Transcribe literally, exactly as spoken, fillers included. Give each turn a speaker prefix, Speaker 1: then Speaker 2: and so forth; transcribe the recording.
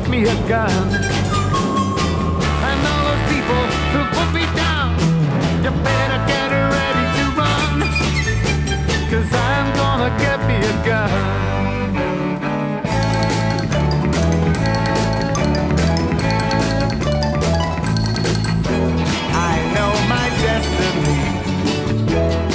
Speaker 1: me a gun. And all those people who put me